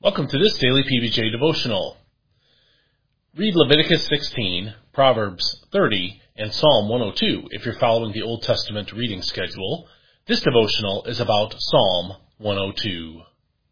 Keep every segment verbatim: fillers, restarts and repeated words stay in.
Welcome to this daily P B J devotional. Read Leviticus sixteen, Proverbs thirty, and Psalm one oh two if you're following the Old Testament reading schedule. This devotional is about Psalm one oh two.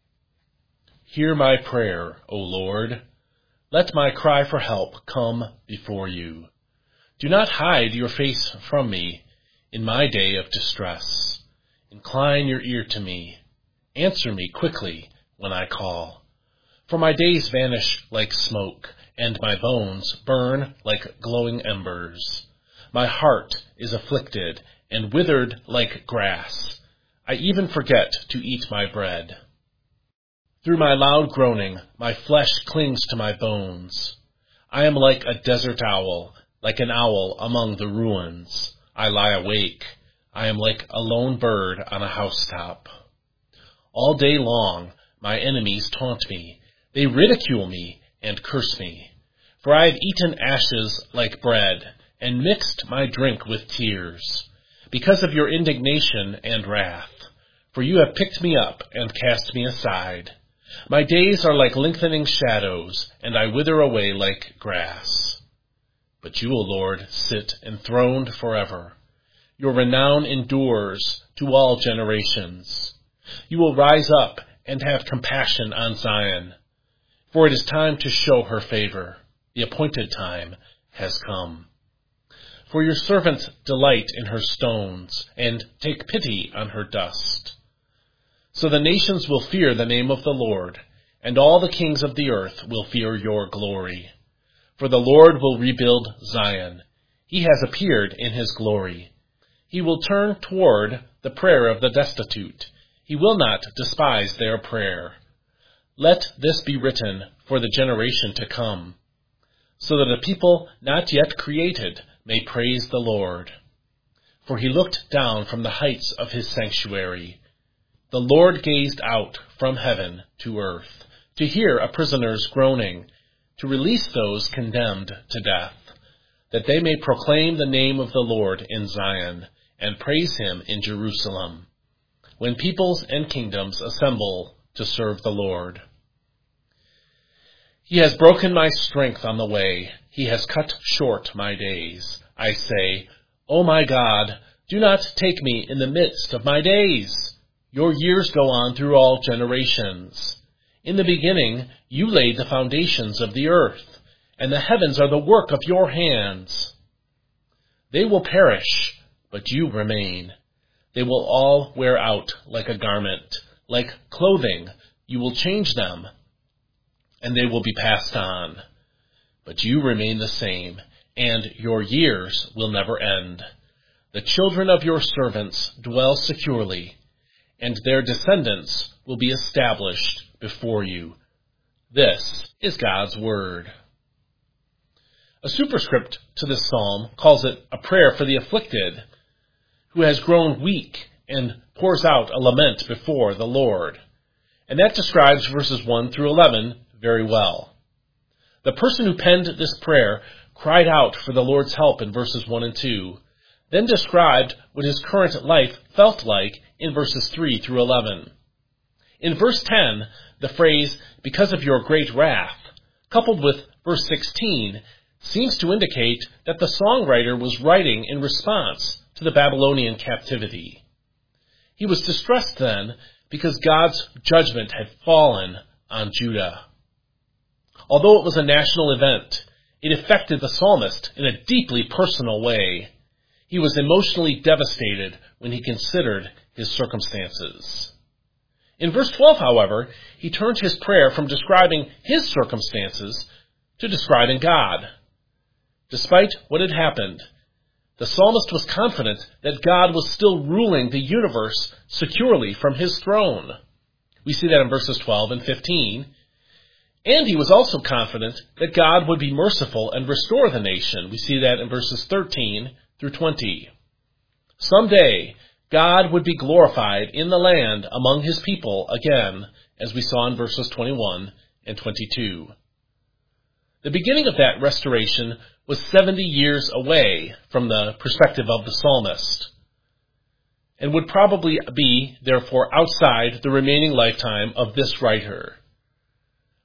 Hear my prayer, O Lord. Let my cry for help come before you. Do not hide your face from me in my day of distress. Incline your ear to me. Answer me quickly when I call. For my days vanish like smoke, and my bones burn like glowing embers. My heart is afflicted and withered like grass. I even forget to eat my bread. Through my loud groaning, my flesh clings to my bones. I am like a desert owl, like an owl among the ruins. I lie awake. I am like a lone bird on a housetop. All day long, my enemies taunt me. They ridicule me and curse me. For I have eaten ashes like bread, and mixed my drink with tears, because of your indignation and wrath. For you have picked me up and cast me aside. My days are like lengthening shadows, and I wither away like grass. But you, O Lord, sit enthroned forever. Your renown endures to all generations. You will rise up and have compassion on Zion. For it is time to show her favor. The appointed time has come. For your servants delight in her stones, and take pity on her dust. So the nations will fear the name of the Lord, and all the kings of the earth will fear your glory. For the Lord will rebuild Zion. He has appeared in his glory. He will turn toward the prayer of the destitute. He will not despise their prayer. Let this be written for the generation to come, so that a people not yet created may praise the Lord. For he looked down from the heights of his sanctuary. The Lord gazed out from heaven to earth, to hear a prisoner's groaning, to release those condemned to death, that they may proclaim the name of the Lord in Zion, and praise him in Jerusalem, when peoples and kingdoms assemble to serve the Lord. He has broken my strength on the way. He has cut short my days. I say, O my God, do not take me in the midst of my days. Your years go on through all generations. In the beginning, you laid the foundations of the earth, and the heavens are the work of your hands. They will perish, but you remain. They will all wear out like a garment. Like clothing, you will change them, and they will be passed on. But you remain the same, and your years will never end. The children of your servants dwell securely, and their descendants will be established before you. This is God's word. A superscript to this psalm calls it a prayer for the afflicted, who has grown weak and pours out a lament before the Lord. And that describes verses one through eleven very well. The person who penned this prayer cried out for the Lord's help in verses one and two, then described what his current life felt like in verses three through eleven. In verse ten, the phrase, because of your great wrath, coupled with verse sixteen, seems to indicate that the songwriter was writing in response to the Babylonian captivity. He was distressed then because God's judgment had fallen on Judah. Although it was a national event, it affected the psalmist in a deeply personal way. He was emotionally devastated when he considered his circumstances. In verse twelve, however, he turned his prayer from describing his circumstances to describing God. Despite what had happened, the psalmist was confident that God was still ruling the universe securely from his throne. We see that in verses twelve and fifteen. And he was also confident that God would be merciful and restore the nation. We see that in verses thirteen through twenty. Someday, God would be glorified in the land among his people again, as we saw in verses twenty-one and twenty-two. The beginning of that restoration was seventy years away from the perspective of the psalmist, and would probably be, therefore, outside the remaining lifetime of this writer.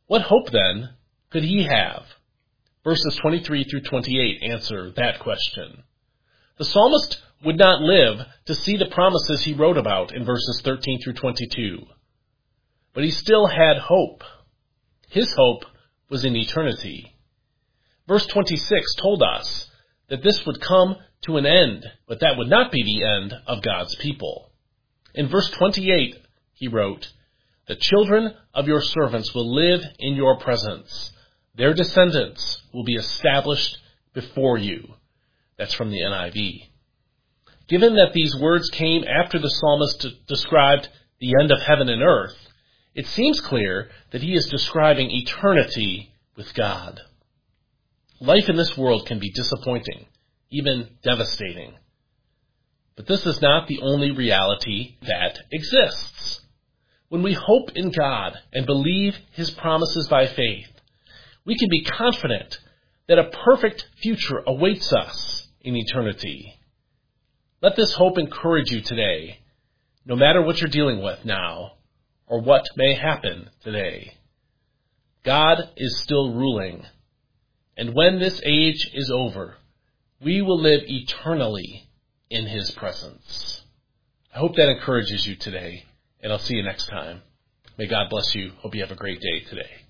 What hope, then, could he have? Verses twenty-three through twenty-eight answer that question. The psalmist would not live to see the promises he wrote about in verses thirteen through twenty-two. But he still had hope. His hope was in eternity. Verse twenty-six told us that this would come to an end, but that would not be the end of God's people. In verse twenty-eight, he wrote, "The children of your servants will live in your presence. Their descendants will be established before you." That's from the N I V. Given that these words came after the psalmist described the end of heaven and earth, it seems clear that he is describing eternity with God. Life in this world can be disappointing, even devastating. But this is not the only reality that exists. When we hope in God and believe his promises by faith, we can be confident that a perfect future awaits us in eternity. Let this hope encourage you today, no matter what you're dealing with now or what may happen today. God is still ruling, and when this age is over, we will live eternally in his presence. I hope that encourages you today, and I'll see you next time. May God bless you. Hope you have a great day today.